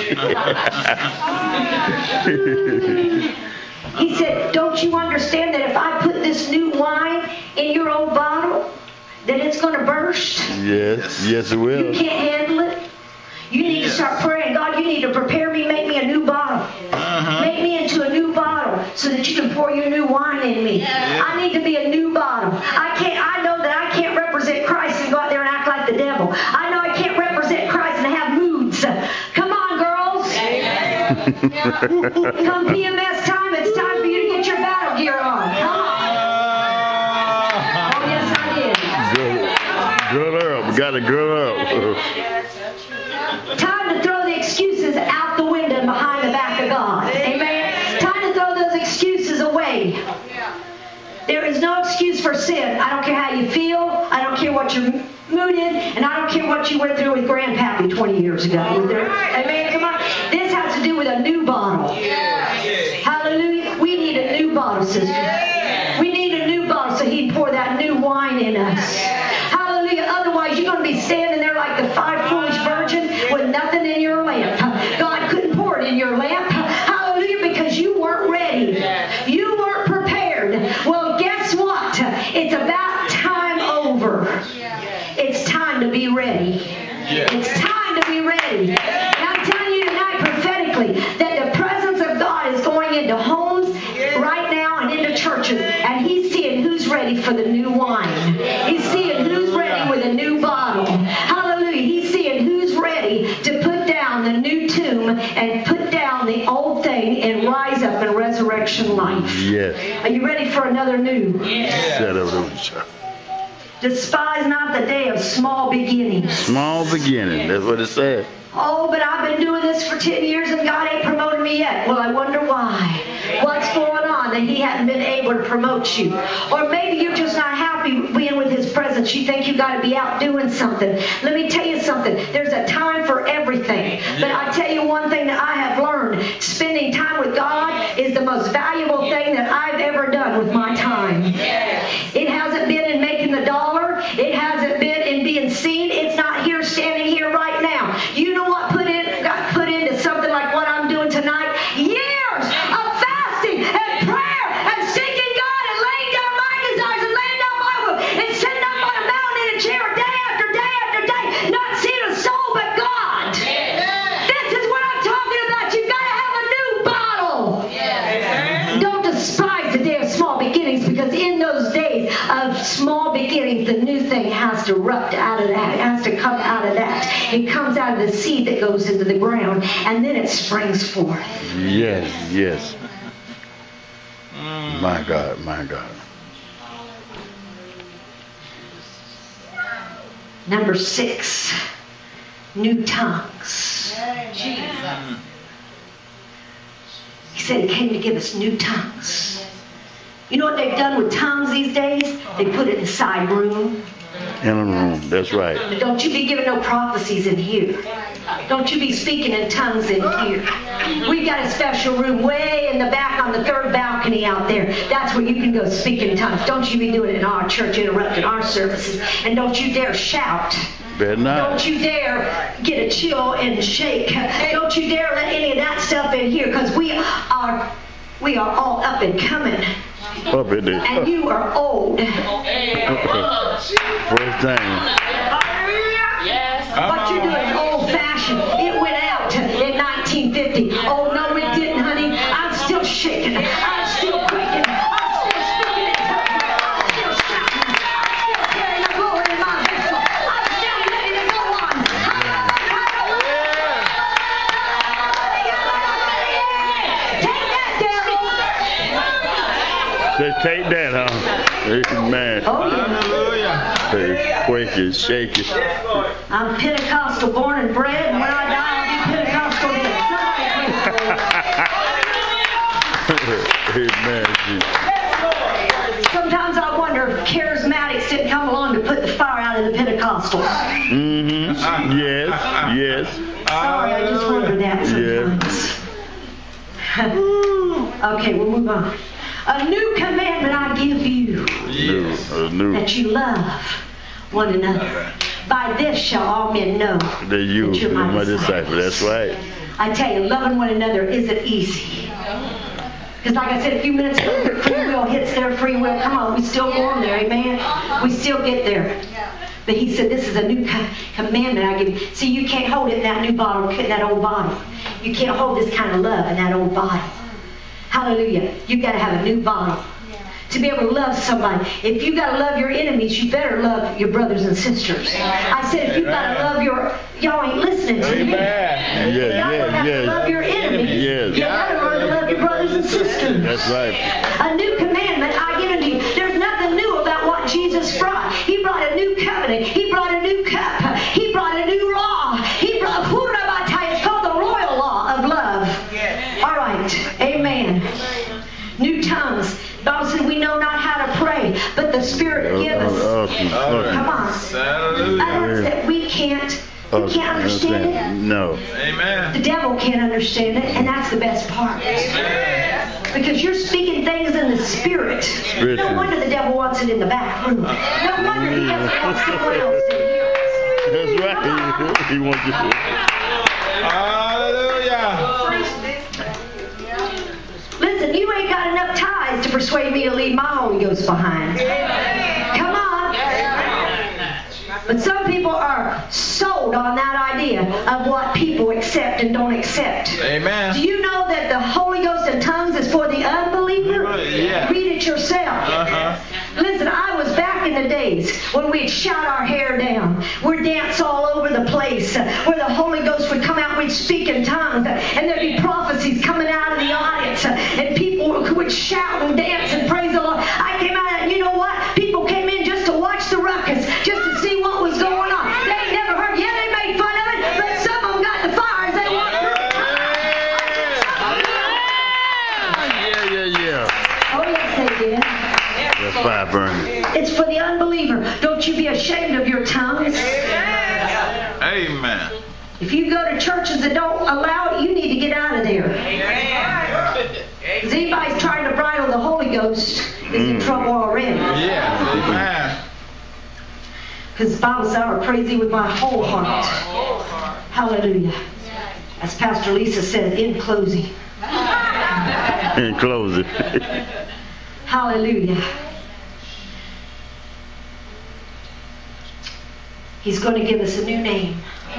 He said, don't you understand that if I put this new wine in your old bottle, that it's going to burst? Yes, it will. You can't handle it. You need to start praying. God, you need to prepare me, make me a new bottle. Make me into a new bottle so that you can pour your new wine in me. I need to be a new bottle. I know that I can't represent Christ and go out there and act like the devil. I know I can't represent Christ and have moods. Come on, girls. Come PMS time, it's time for you to get your battle gear on. Come on. Oh, yes, I did. Girl up. Got to girl up. Time to throw the excuses out the window and behind the back of God. Amen. Time to throw those excuses away. There is no excuse for sin. I don't care how you feel. I don't care what your mood is. And I don't care what you went through with Grandpappy 20 years ago. Amen. Come on. This has to do with a new bottle. Hallelujah. We need a new bottle, sister. We need a new bottle so he can pour that new wine in us. Hallelujah. Otherwise, you're going to be standing there like the 5 foolish virgins with nothing in your lamp. God couldn't pour it in your lamp. Hallelujah. Because you weren't ready. You weren't prepared. Well, guess what? It's about time over. It's time to be ready. It's time to be ready. And I'm telling you tonight prophetically that the presence of God is going into homes right now and into churches. And he's seeing who's ready for the new wine. He's seeing who's ready with a new bottle. Hallelujah. He's seeing who's ready to put down the new tomb and put down the old thing and rise up in resurrection life. Yes. Are you ready for another new? Set up. Despise not the day of small beginnings. Small beginning. That's what it said. Oh, but I've been doing this for 10 years and God ain't promoted me yet. Well, I wonder why. What's going on that he hasn't been able Lord promotes you. Or maybe you're just not happy being with His presence. You think you got to be out doing something. Let me tell you something. There's a time for everything. But I tell you one thing that I have learned. Spending time with God is the most valuable thing that I've ever done with my time. It hasn't been in making the dollar. It hasn't been in being seen. It's not here, standing here right now. You know what got put into something like what I'm doing tonight? Years of fasting and prayer and seeking God and laying down my desires and laying down my will and sitting up on a mountain in a chair day after day after day, not seeing a soul but God. This is what I'm talking about. You've got to have a new bottle. Don't despise the day of small beginnings, because in those days of small beginnings, the new thing has to erupt out of that. It has to come out of that. It comes out of the seed that goes into the ground, and then it springs forth. Yes, yes. My God, my God. Number 6, new tongues. He said He came to give us new tongues. You know what they've done with tongues these days? They put it in a side room. In a room, that's right. But don't you be giving no prophecies in here. Don't you be speaking in tongues in here. We've got a special room way in the back on the 3rd balcony out there. That's where you can go speak in tongues. Don't you be doing it in our church, interrupting our services. And don't you dare shout. Better not. Don't you dare get a chill and shake. Don't you dare let any of that stuff in here, because we are all up and coming. Up in there. And you are old. First thing. What you're doing is old-fashioned. It went out in 1950. Oh, no, it didn't, honey. I'm still shaking. I'm still quaking. I'm still speaking in tongues. I'm still shouting. I'm still carrying the glory in my vessel. I'm still ready to go on. Take that, devil. Just take that, huh? Amen. Oh, yeah. Hallelujah. Quake it, shake it. I'm Pentecostal born and bred, and when I die, I'll be Pentecostal again. Amen. Sometimes I wonder if charismatics didn't come along to put the fire out of the Pentecostals. Mm-hmm. Yes, yes. Sorry, I just wonder that sometimes. Okay, we'll move on. A new commandment I give you, New. that you love one another. By this shall all men know That you you're are my disciples. disciple. That's right. I tell you, loving one another isn't easy. Because like I said a few minutes ago, free will hits their free will. Come on, we still going there, amen? We still get there. But He said, this is a new commandment I give you. See, you can't hold it in that new bottle, in that old bottle. You can't hold this kind of love in that old bottle. Hallelujah. You've got to have a new bottle to be able to love somebody. If you got to love your enemies, you better love your brothers and sisters. I said, if you got to love y'all ain't listening to me. Yes, Y'all have to love your enemies. Yes. You got to learn to love your brothers and sisters. That's right. A new commandment I give unto you. There's nothing new about what Jesus brought. He brought a new covenant. He brought a new cup. He brought a new law. He brought it's called the royal law of love. All right. Amen. New tongues. The Bible said we know not how to pray, but the Spirit give us. Come on. Utterance that we can't. You can't understand it. No. Amen. The devil can't understand it, and that's the best part. Because you're speaking things in the Spirit. No wonder the devil wants it in the back room. No wonder he doesn't want someone else to hear it. That's right. He wants you to. Hallelujah. Listen, you ain't got enough ties to persuade me to leave my Holy Ghost behind. Come on. But some people are sold on that idea of what people accept and don't accept. Amen. Do you know that the Holy Ghost in tongues is for the unbeliever? Yeah. Read it yourself. Listen, I was back in the days when we'd shout our hair down. We'd dance all over the place. Where the Holy Ghost would come out, we'd speak in tongues. And there'd be prophecies coming out of the audience. And people would shout and dance and praise the Lord. I came out and you know what? People came in just to watch the ruckus, just to see what was going on. They ain't never heard. Yeah, they made fun of it, but some of them got the fires they want. Yeah. Oh, yes, they did. die burning. It's for the unbeliever. Don't you be ashamed of your tongues. Amen. If you go to churches that don't allow it, you need to get out of there. Because anybody's trying to bridle the Holy Ghost is in trouble already. Yes. Amen. Because the Bible says, I will praise thee with my whole heart. Hallelujah. As Pastor Lisa said, in closing. In closing. Hallelujah. He's going to give us a new name.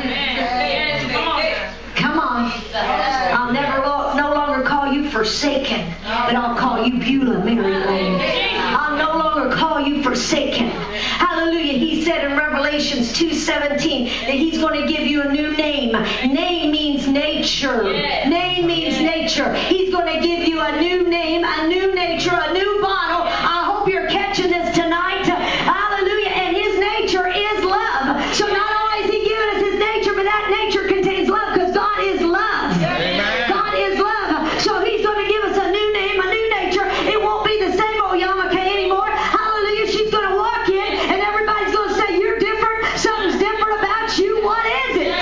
Come on. I'll no longer call you forsaken, but I'll call you Beulah, Mary Lane. I'll no longer call you forsaken. Hallelujah. He said in Revelations 2:17 that He's going to give you a new name. Name means nature. Name means nature. He's going to give you a new name, a new nature, a new bottle. I hope you're catching this tonight. Hallelujah. And His nature is love. So not only is He giving us His nature, but that nature contains love because God is love. Amen. God is love. So He's going to give us a new name, a new nature. It won't be the same old Yamaka anymore. Hallelujah. She's going to walk in and everybody's going to say, you're different. Something's different about you. What is it?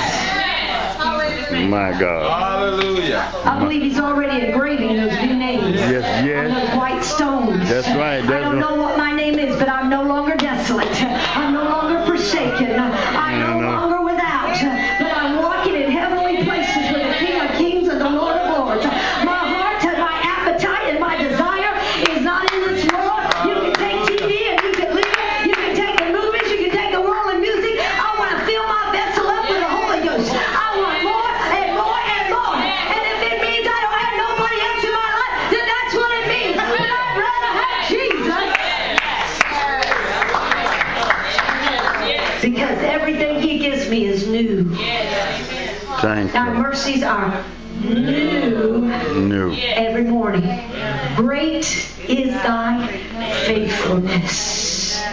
My God. Hallelujah. I believe He's already engraving those new names. Yes, On yes. those white stones. That's right. I don't know what my name is, but I'm no longer desolate. I'm no longer forsaken. I'm no longer without. But I'm walking in heavenly places with the King of Kings and the Lord of Lords. My heart and my appetite and my desire is not in this world. You can take TV and you can leave it. You can take the movies. You can take the worldly music. I want to fill my vessel up with the Holy Ghost. I want more and more and more. And if it means I don't have nobody else in my life, then that's what it means. But I'd rather have Jesus. Because everything He gives me is new. Thank Thy you. mercies are new New. every morning. Great is Thy faithfulness.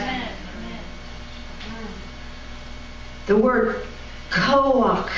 The word koach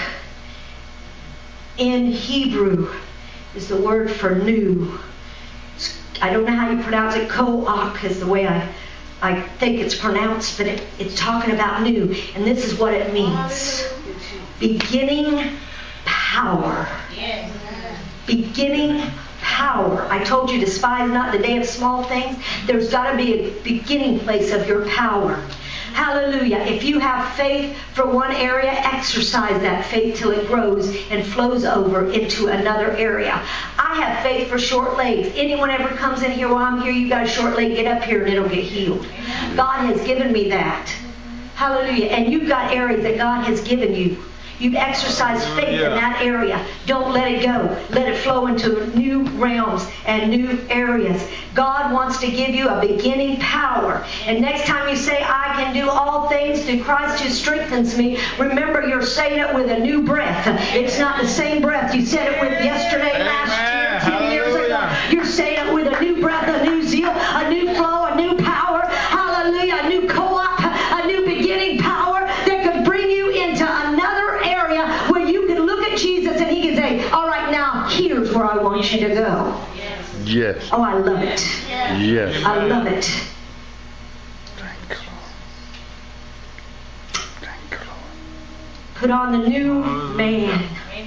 in Hebrew is the word for new. I don't know how you pronounce it. Koach is the way I think it's pronounced, but it's talking about new. And this is what it means. Beginning power. Beginning power. I told you, despise not the day of small things. There's got to be a beginning place of your power. Hallelujah. If you have faith for one area, exercise that faith till it grows and flows over into another area. I have faith for short legs. Anyone ever comes in here while I'm here, you got a short leg, get up here and it'll get healed. God has given me that. Hallelujah. And you've got areas that God has given you. You've exercised faith in that area. Don't let it go. Let it flow into new realms and new areas. God wants to give you a beginning power. And next time you say, I can do all things through Christ who strengthens me, remember you're saying it with a new breath. It's not the same breath you said it with yesterday, last year, 10 years ago. You're saying it with a new breath, a new zeal, a new flow, a new power. Hallelujah. A new co-op, a new beginning power that could bring you into another area where you can look at Jesus and He can say, all right, now here's where I want you to go. Yes. Oh, I love it. Yes. I love it. Thank you, Lord. Thank you, Lord. Put on the new man.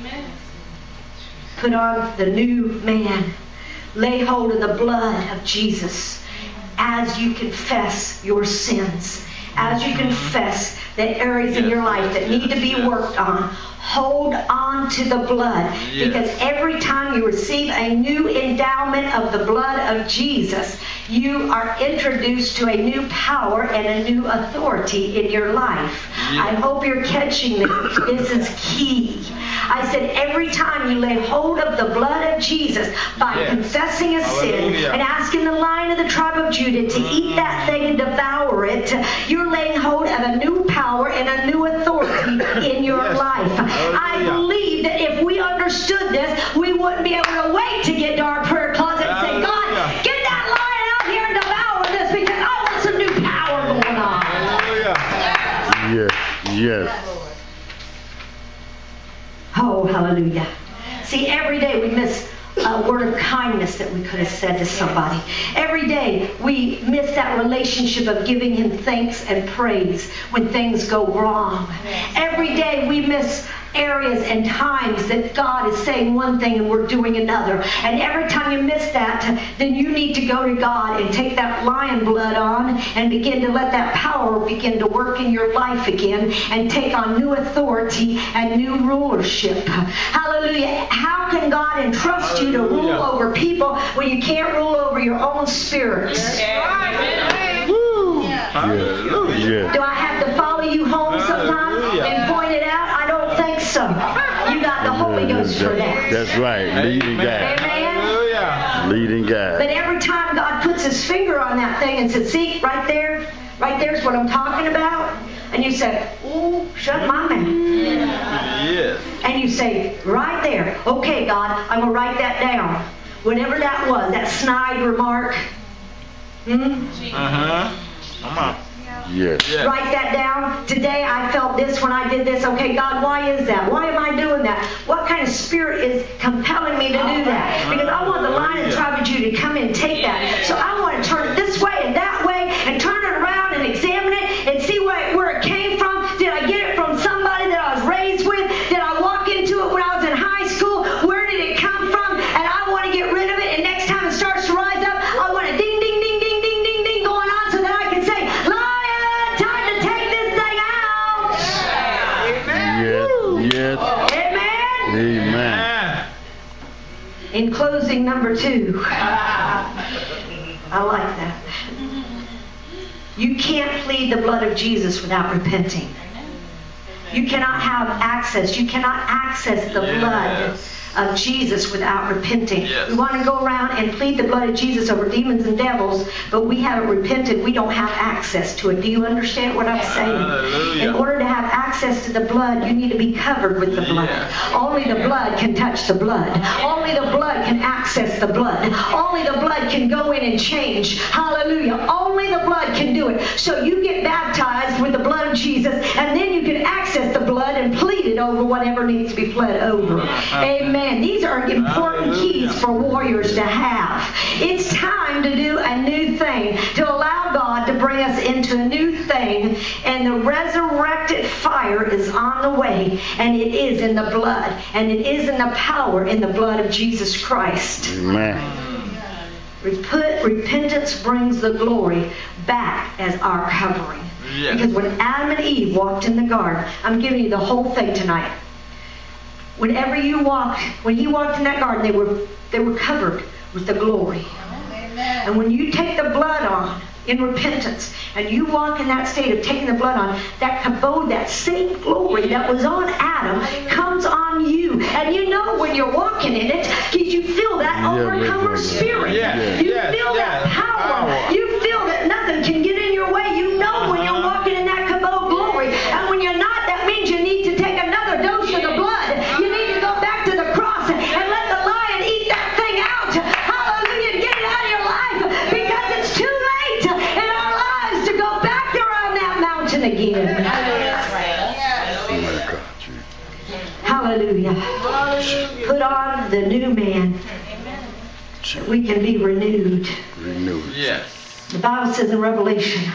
Put on the new man. Lay hold of the blood of Jesus as you confess your sins. As you confess the areas in your life that need to be worked on, hold on to the blood. Because every time you receive a new endowment of the blood of Jesus, you are introduced to a new power and a new authority in your life. I hope you're catching this. This is key. I said every time you lay hold of the blood of Jesus by confessing a sin and asking the Lion of the tribe of Judah to eat that thing and devour it, you're laying hold of a new power and a new authority in your life. I believe that if we understood this, we wouldn't be able to wait to get to our prayer closet and say, God, get that lion out here and devour this because I want some new power going on. Yes. Yes. Oh, hallelujah. See, every day we miss word of kindness that we could have said to somebody. Every day we miss that relationship of giving Him thanks and praise when things go wrong. Every day we miss areas and times that God is saying one thing and we're doing another. And every time you miss that, then you need to go to God and take that lion blood on and begin to let that power begin to work in your life again and take on new authority and new rulership. Hallelujah. How can God entrust you to rule over people when you can't rule over your own spirit? Hallelujah. Do I have to follow you home sometime and point it out? I don't think so. You got the Holy Ghost for that. That's right. Leading God. Amen. Leading God. But every time God puts His finger on that thing and says, see, right there's what I'm talking about. And you say, ooh, shut my mouth. Yes. And you say, right there, okay, God, I'm going to write that down. Whatever that was, that snide remark. Come on. Yes. Write that down. Today I felt this when I did this. Okay, God, why is that? Why am I doing that? What kind of spirit is compelling me to do that? Because I want the Lion and Tribe of Judah to come in and take that. So I want to turn it this way and that way and turn it around and examine it and see where it came from. Did I get it from somebody that I was raised with? Did I walk into it when I was in high school? Where did it come from? And I want to get rid of it. And next time it starts to rise up, I want to ding, ding, ding, ding, ding, ding, ding going on so that I can say, time to take this thing out. Yes. Amen. Amen. In closing, number 2. I like that. You can't plead the blood of Jesus without repenting. You cannot have access. You cannot access the blood of Jesus without repenting. We want to go around and plead the blood of Jesus over demons and devils, but we haven't repented. We don't have access to it. Do you understand what I'm saying? Hallelujah. In order to have access to the blood, you need to be covered with the blood. Only the blood can touch the blood. Only the blood can access the blood. Only the blood can go in and change. Hallelujah. Only the blood can do it. So you get baptized with the blood of Jesus, and then you can access the blood and plead it over whatever needs to be pled over. Amen. These are important keys for warriors to have. It's time to do a new thing, to allow God to bring us into a new thing, and the resurrected fire is on the way, and it is in the blood, and it is in the power in the blood of Jesus Christ. Amen. Repentance brings the glory back as our covering. Because when Adam and Eve walked in the garden, I'm giving you the whole thing tonight. When he walked in that garden, they were covered with the glory. Amen. And when you take the blood on in repentance, and you walk in that state of taking the blood on, that kabod, that same glory that was on Adam, comes on you. And you know when you're walking in it, because you feel that overcomer spirit. You feel that power. You feel that nothing can get in your way. You know when you're walking in that kabod glory. And when you're not, that means you need to take another dose of the blood. You need to go back to the cross and let the lion eat that thing out. Hallelujah. Get it out of your life, because it's too late in our lives to go back around that mountain again. Hallelujah. Put on the new man that we can be renewed. Yes. The Bible says in Revelation,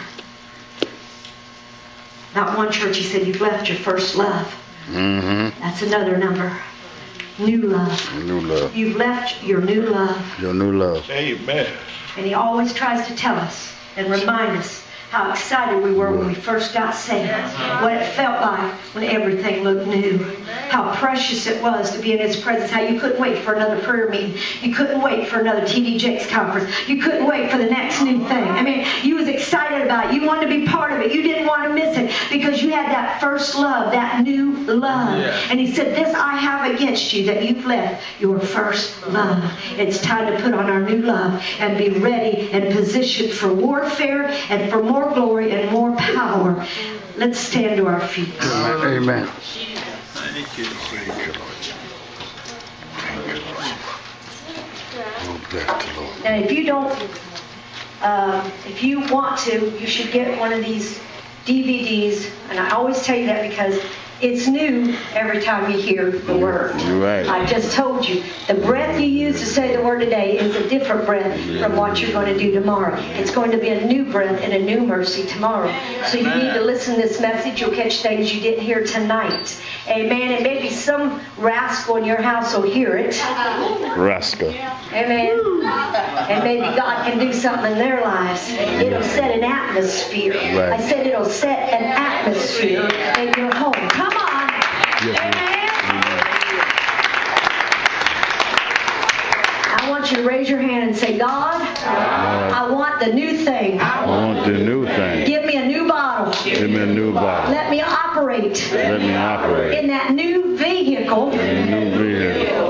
not one church, he said, you've left your first love. Mm-hmm. That's another number. New love. New love. You've left your new love. Your new love. Amen. And he always tries to tell us and remind us how excited we were when we first got saved. What it felt like when everything looked new. How precious it was to be in His presence. How you couldn't wait for another prayer meeting. You couldn't wait for another TD Jakes conference. You couldn't wait for the next new thing. I mean, you was excited about it. You wanted to be part of it. You didn't want to miss it because you had that first love, that new love. And He said, this I have against you, that you've left your first love. It's time to put on our new love and be ready and positioned for warfare and for more glory and more power. Let's stand to our feet. Amen. Thank you. And if you don't, if you want to, you should get one of these DVDs. And I always tell you that because It's new every time you hear the word. Right. I just told you, the breath you use to say the word today is a different breath from what you're going to do tomorrow. It's going to be a new breath and a new mercy tomorrow. So you need to listen to this message. You'll catch things you didn't hear tonight. Amen. And maybe some rascal in your house will hear it. Rascal. Amen. And maybe God can do something in their lives. It'll set an atmosphere. Right. I said it'll set an atmosphere in your home. Come on. Amen. I want you to raise your hand and say, God, I want the new thing. I want the new thing. Give me a new bottle. Give me a new bottle. Let me operate Let me operate in that new vehicle in a new vehicle